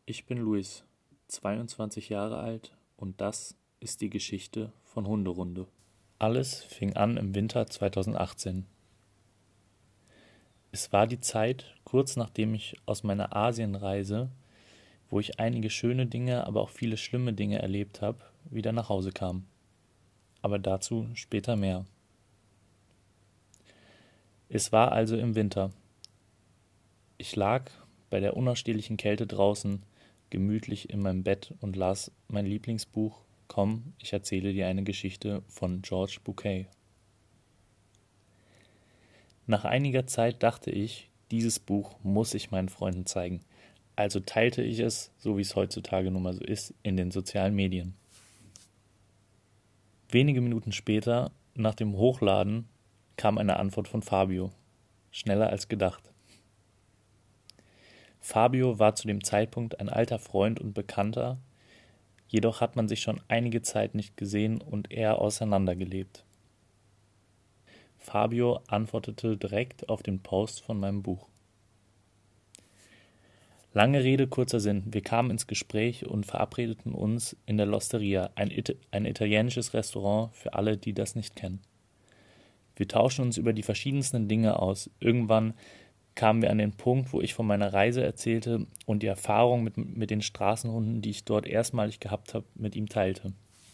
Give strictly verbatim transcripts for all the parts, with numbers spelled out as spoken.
Ich bin Luis, zweiundzwanzig Jahre alt und das ist die Geschichte von Hunderunde. Alles fing an im Winter zweitausendachtzehn. Es war die Zeit, kurz nachdem ich aus meiner Asienreise, wo ich einige schöne Dinge, aber auch viele schlimme Dinge erlebt habe, wieder nach Hause kam. Aber dazu später mehr. Es war also im Winter. Ich lag bei der unausstehlichen Kälte draußen, gemütlich in meinem Bett und las mein Lieblingsbuch Komm, ich erzähle dir eine Geschichte von George Bucay. Nach einiger Zeit dachte ich, dieses Buch muss ich meinen Freunden zeigen. Also teilte ich es, so wie es heutzutage nun mal so ist, in den sozialen Medien. Wenige Minuten später, nach dem Hochladen, kam eine Antwort von Fabio. Schneller als gedacht. Fabio war zu dem Zeitpunkt ein alter Freund und Bekannter, jedoch hat man sich schon einige Zeit nicht gesehen und eher auseinandergelebt. Fabio antwortete direkt auf den Post von meinem Buch. Lange Rede, kurzer Sinn. Wir kamen ins Gespräch und verabredeten uns in der L'Osteria, ein, It- ein italienisches Restaurant für alle, die das nicht kennen. Wir tauschen uns über die verschiedensten Dinge aus. Irgendwann kamen wir an den Punkt, wo ich von meiner Reise erzählte und die Erfahrung mit, mit den Straßenhunden, die ich dort erstmalig gehabt habe, mit ihm teilte.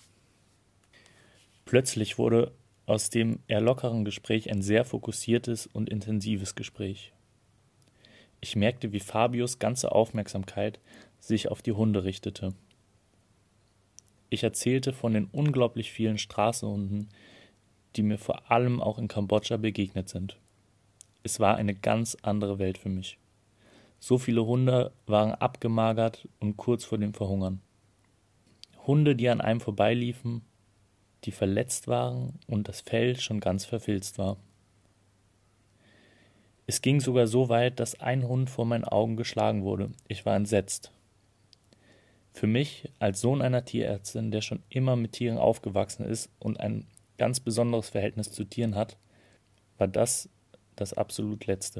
Plötzlich wurde aus dem eher lockeren Gespräch ein sehr fokussiertes und intensives Gespräch. Ich merkte, wie Fabios ganze Aufmerksamkeit sich auf die Hunde richtete. Ich erzählte von den unglaublich vielen Straßenhunden, die mir vor allem auch in Kambodscha begegnet sind. Es war eine ganz andere Welt für mich. So viele Hunde waren abgemagert und kurz vor dem Verhungern. Hunde, die an einem vorbeiliefen, die verletzt waren und das Fell schon ganz verfilzt war. Es ging sogar so weit, dass ein Hund vor meinen Augen geschlagen wurde. Ich war entsetzt. Für mich, als Sohn einer Tierärztin, der schon immer mit Tieren aufgewachsen ist und ein ganz besonderes Verhältnis zu Tieren hat, war das das absolut Letzte.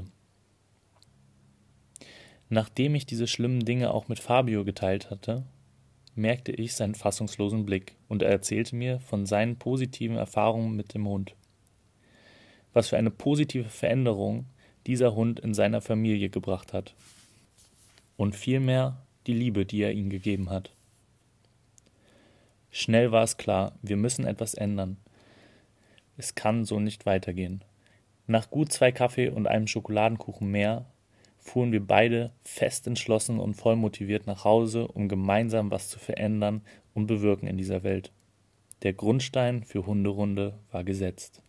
Nachdem ich diese schlimmen Dinge auch mit Fabio geteilt hatte, merkte ich seinen fassungslosen Blick und er erzählte mir von seinen positiven Erfahrungen mit dem Hund. Was für eine positive Veränderung dieser Hund in seiner Familie gebracht hat. Und vielmehr die Liebe, die er ihm gegeben hat. Schnell war es klar, wir müssen etwas ändern. Es kann so nicht weitergehen. Nach gut zwei Kaffee und einem Schokoladenkuchen mehr fuhren wir beide fest entschlossen und voll motiviert nach Hause, um gemeinsam was zu verändern und bewirken in dieser Welt. Der Grundstein für Hunderunde war gesetzt.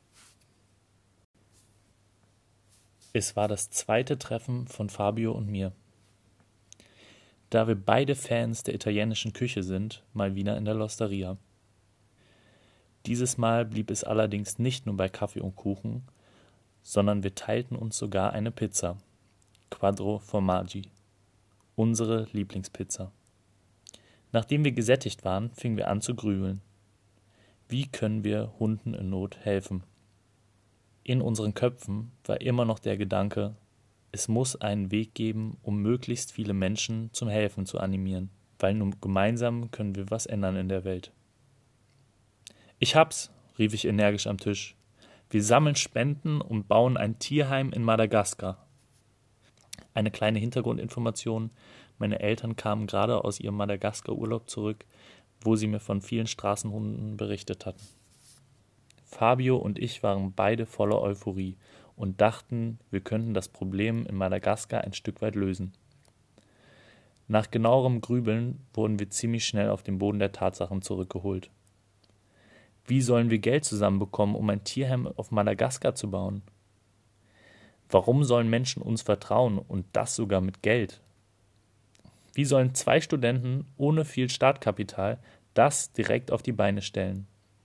Es war das zweite Treffen von Fabio und mir. Da wir beide Fans der italienischen Küche sind, mal wieder in der L'Osteria. Dieses Mal blieb es allerdings nicht nur bei Kaffee und Kuchen, sondern wir teilten uns sogar eine Pizza, Quattro Formaggi, unsere Lieblingspizza. Nachdem wir gesättigt waren, fingen wir an zu grübeln. Wie können wir Hunden in Not helfen? In unseren Köpfen war immer noch der Gedanke, es muss einen Weg geben, um möglichst viele Menschen zum Helfen zu animieren, weil nur gemeinsam können wir was ändern in der Welt. Ich hab's, rief ich energisch am Tisch. Wir sammeln Spenden und bauen ein Tierheim in Madagaskar. Eine kleine Hintergrundinformation. Meine Eltern kamen gerade aus ihrem Madagaskar-Urlaub zurück, wo sie mir von vielen Straßenhunden berichtet hatten. Fabio und ich waren beide voller Euphorie und dachten, wir könnten das Problem in Madagaskar ein Stück weit lösen. Nach genauerem Grübeln wurden wir ziemlich schnell auf den Boden der Tatsachen zurückgeholt. Wie sollen wir Geld zusammenbekommen, um ein Tierheim auf Madagaskar zu bauen? Warum sollen Menschen uns vertrauen und das sogar mit Geld? Wie sollen zwei Studenten ohne viel Startkapital das direkt auf die Beine stellen?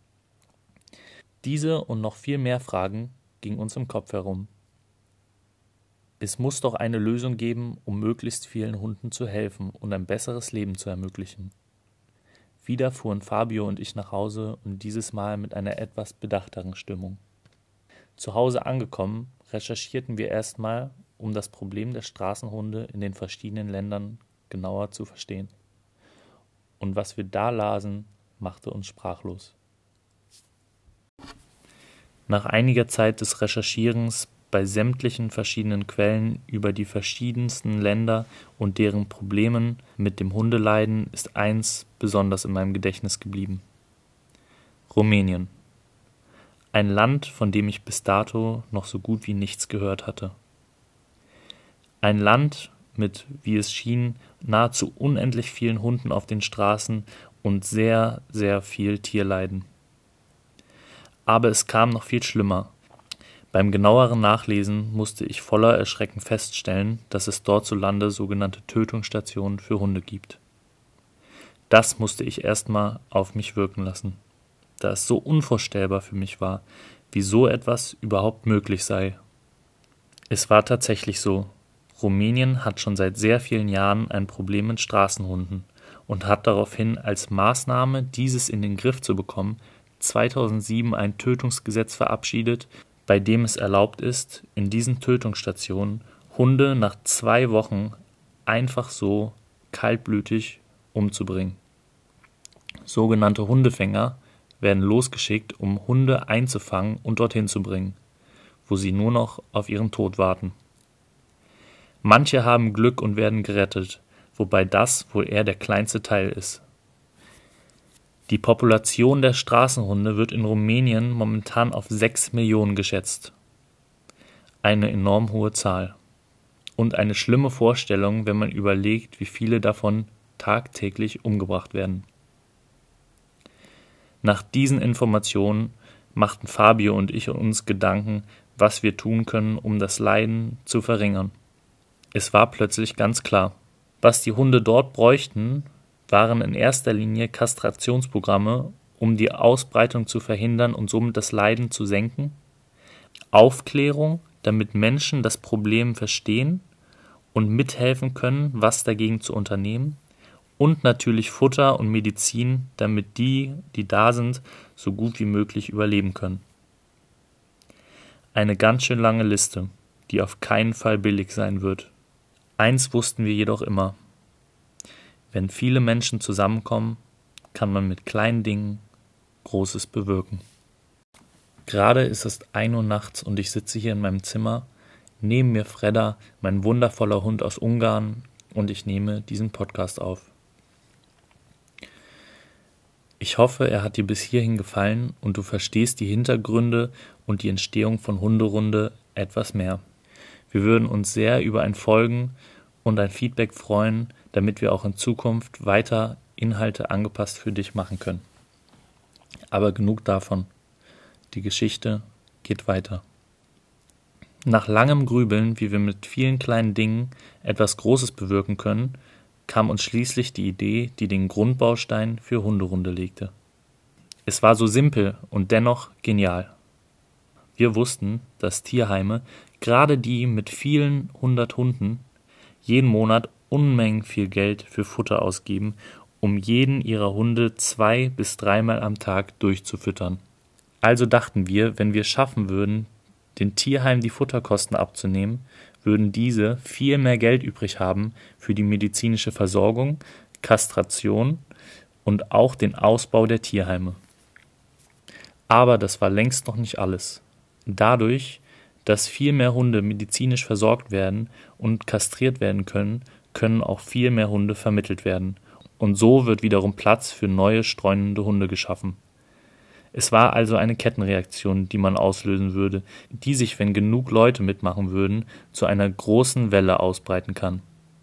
Diese und noch viel mehr Fragen gingen uns im Kopf herum. Es muss doch eine Lösung geben, um möglichst vielen Hunden zu helfen und ein besseres Leben zu ermöglichen. Wieder fuhren Fabio und ich nach Hause und dieses Mal mit einer etwas bedachteren Stimmung. Zu Hause angekommen, recherchierten wir erstmal, um das Problem der Straßenhunde in den verschiedenen Ländern genauer zu verstehen. Und was wir da lasen, machte uns sprachlos. Nach einiger Zeit des Recherchierens bei sämtlichen verschiedenen Quellen über die verschiedensten Länder und deren Problemen mit dem Hundeleiden ist eins besonders in meinem Gedächtnis geblieben: Rumänien. Ein Land, von dem ich bis dato noch so gut wie nichts gehört hatte. Ein Land mit, wie es schien, nahezu unendlich vielen Hunden auf den Straßen und sehr, sehr viel Tierleiden. Aber es kam noch viel schlimmer. Beim genaueren Nachlesen musste ich voller Erschrecken feststellen, dass es dort zu Lande sogenannte Tötungsstationen für Hunde gibt. Das musste ich erstmal auf mich wirken lassen, da es so unvorstellbar für mich war, wie so etwas überhaupt möglich sei. Es war tatsächlich so. Rumänien hat schon seit sehr vielen Jahren ein Problem mit Straßenhunden und hat daraufhin als Maßnahme, dieses in den Griff zu bekommen, zweitausendsieben ein Tötungsgesetz verabschiedet, bei dem es erlaubt ist, in diesen Tötungsstationen Hunde nach zwei Wochen einfach so kaltblütig umzubringen. Sogenannte Hundefänger werden losgeschickt, um Hunde einzufangen und dorthin zu bringen, wo sie nur noch auf ihren Tod warten. Manche haben Glück und werden gerettet, wobei das wohl eher der kleinste Teil ist. Die Population der Straßenhunde wird in Rumänien momentan auf sechs Millionen geschätzt. Eine enorm hohe Zahl. Und eine schlimme Vorstellung, wenn man überlegt, wie viele davon tagtäglich umgebracht werden. Nach diesen Informationen machten Fabio und ich uns Gedanken, was wir tun können, um das Leiden zu verringern. Es war plötzlich ganz klar. Was die Hunde dort bräuchten, waren in erster Linie Kastrationsprogramme, um die Ausbreitung zu verhindern und somit das Leiden zu senken, Aufklärung, damit Menschen das Problem verstehen und mithelfen können, was dagegen zu unternehmen, und natürlich Futter und Medizin, damit die, die da sind, so gut wie möglich überleben können. Eine ganz schön lange Liste, die auf keinen Fall billig sein wird. Eins wussten wir jedoch immer: Wenn viele Menschen zusammenkommen, kann man mit kleinen Dingen Großes bewirken. Gerade ist es ein Uhr nachts und ich sitze hier in meinem Zimmer, neben mir Fredda, mein wundervoller Hund aus Ungarn, und ich nehme diesen Podcast auf. Ich hoffe, er hat dir bis hierhin gefallen und du verstehst die Hintergründe und die Entstehung von Hunderunde etwas mehr. Wir würden uns sehr über ein Folgen und ein Feedback freuen, damit wir auch in Zukunft weiter Inhalte angepasst für dich machen können. Aber genug davon. Die Geschichte geht weiter. Nach langem Grübeln, wie wir mit vielen kleinen Dingen etwas Großes bewirken können, kam uns schließlich die Idee, die den Grundbaustein für Hunderunde legte. Es war so simpel und dennoch genial. Wir wussten, dass Tierheime, gerade die mit vielen hundert Hunden, jeden Monat Unmengen viel Geld für Futter ausgeben, um jeden ihrer Hunde zwei bis dreimal am Tag durchzufüttern. Also dachten wir, wenn wir es schaffen würden, den Tierheimen die Futterkosten abzunehmen, würden diese viel mehr Geld übrig haben für die medizinische Versorgung, Kastration und auch den Ausbau der Tierheime. Aber das war längst noch nicht alles. Dadurch, dass viel mehr Hunde medizinisch versorgt werden und kastriert werden können, können auch viel mehr Hunde vermittelt werden. Und so wird wiederum Platz für neue streunende Hunde geschaffen. Es war also eine Kettenreaktion, die man auslösen würde, die sich, wenn genug Leute mitmachen würden, zu einer großen Welle ausbreiten kann.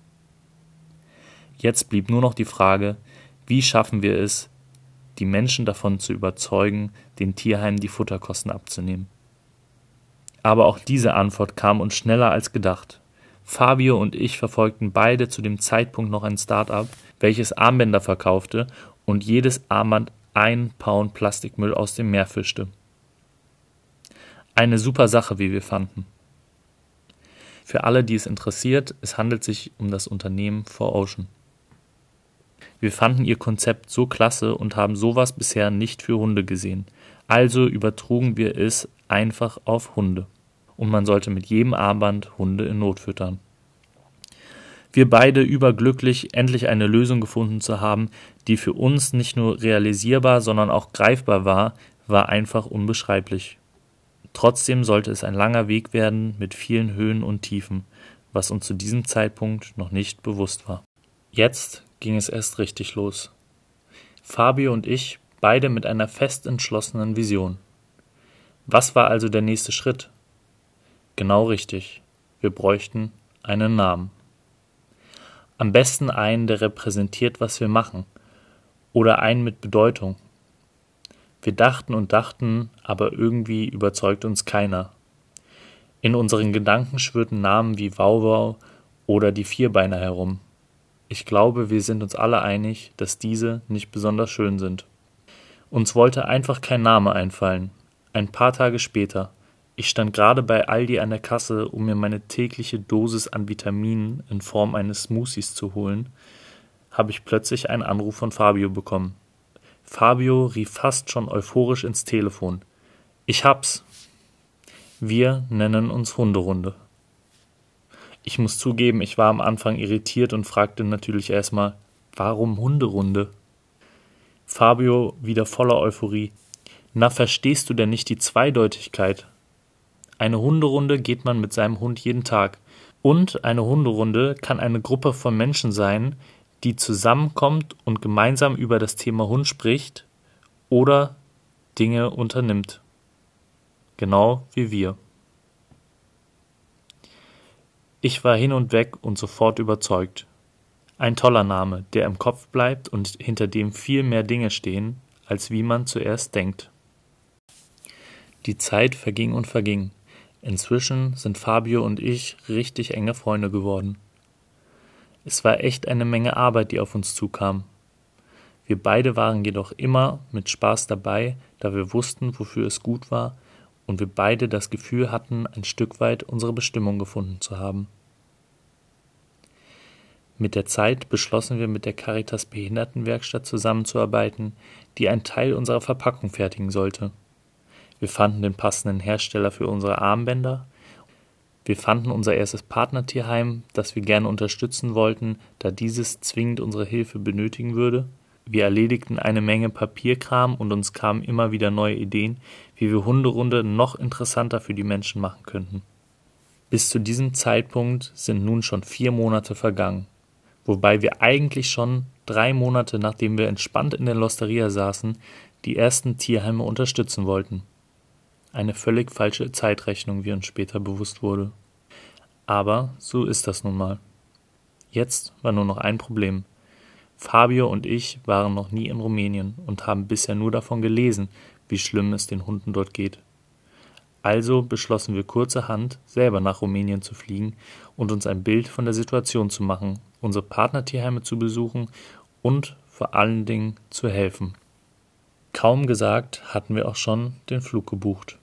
Jetzt blieb nur noch die Frage, wie schaffen wir es, die Menschen davon zu überzeugen, den Tierheimen die Futterkosten abzunehmen. Aber auch diese Antwort kam uns schneller als gedacht. Fabio und ich verfolgten beide zu dem Zeitpunkt noch ein Start-up, welches Armbänder verkaufte und jedes Armband ein Pound Plastikmüll aus dem Meer fischte. Eine super Sache, wie wir fanden. Für alle, die es interessiert, es handelt sich um das Unternehmen four ocean. Wir fanden ihr Konzept so klasse und haben sowas bisher nicht für Hunde gesehen. Also übertrugen wir es einfach auf Hunde. Und man sollte mit jedem Armband Hunde in Not füttern. Wir beide überglücklich, endlich eine Lösung gefunden zu haben, die für uns nicht nur realisierbar, sondern auch greifbar war, war einfach unbeschreiblich. Trotzdem sollte es ein langer Weg werden mit vielen Höhen und Tiefen, was uns zu diesem Zeitpunkt noch nicht bewusst war. Jetzt ging es erst richtig los. Fabio und ich, beide mit einer fest entschlossenen Vision. Was war also der nächste Schritt? Genau richtig, wir bräuchten einen Namen. Am besten einen, der repräsentiert, was wir machen, oder einen mit Bedeutung. Wir dachten und dachten, aber irgendwie überzeugt uns keiner. In unseren Gedanken schwirrten Namen wie Wauwau oder die Vierbeiner herum. Ich glaube, wir sind uns alle einig, dass diese nicht besonders schön sind. Uns wollte einfach kein Name einfallen. Ein paar Tage später, ich stand gerade bei Aldi an der Kasse, um mir meine tägliche Dosis an Vitaminen in Form eines Smoothies zu holen, habe ich plötzlich einen Anruf von Fabio bekommen. Fabio rief fast schon euphorisch ins Telefon. Ich hab's. Wir nennen uns Hunderunde. Ich muss zugeben, ich war am Anfang irritiert und fragte natürlich erstmal, warum Hunderunde? Fabio wieder voller Euphorie. Na, verstehst du denn nicht die Zweideutigkeit? Eine Hunderunde geht man mit seinem Hund jeden Tag. Und eine Hunderunde kann eine Gruppe von Menschen sein, die zusammenkommt und gemeinsam über das Thema Hund spricht oder Dinge unternimmt. Genau wie wir. Ich war hin und weg und sofort überzeugt. Ein toller Name, der im Kopf bleibt und hinter dem viel mehr Dinge stehen, als wie man zuerst denkt. Die Zeit verging und verging. Inzwischen sind Fabio und ich richtig enge Freunde geworden. Es war echt eine Menge Arbeit, die auf uns zukam. Wir beide waren jedoch immer mit Spaß dabei, da wir wussten, wofür es gut war und wir beide das Gefühl hatten, ein Stück weit unsere Bestimmung gefunden zu haben. Mit der Zeit beschlossen wir mit der Caritas Behindertenwerkstatt zusammenzuarbeiten, die einen Teil unserer Verpackung fertigen sollte. Wir fanden den passenden Hersteller für unsere Armbänder. Wir fanden unser erstes Partnertierheim, das wir gerne unterstützen wollten, da dieses zwingend unsere Hilfe benötigen würde. Wir erledigten eine Menge Papierkram und uns kamen immer wieder neue Ideen, wie wir Hunderunde noch interessanter für die Menschen machen könnten. Bis zu diesem Zeitpunkt sind nun schon vier Monate vergangen, wobei wir eigentlich schon drei Monate, nachdem wir entspannt in der Losteria saßen, die ersten Tierheime unterstützen wollten. Eine völlig falsche Zeitrechnung, wie uns später bewusst wurde. Aber so ist das nun mal. Jetzt war nur noch ein Problem. Fabio und ich waren noch nie in Rumänien und haben bisher nur davon gelesen, wie schlimm es den Hunden dort geht. Also beschlossen wir kurzerhand, selber nach Rumänien zu fliegen und uns ein Bild von der Situation zu machen, unsere Partnertierheime zu besuchen und vor allen Dingen zu helfen. Kaum gesagt, hatten wir auch schon den Flug gebucht.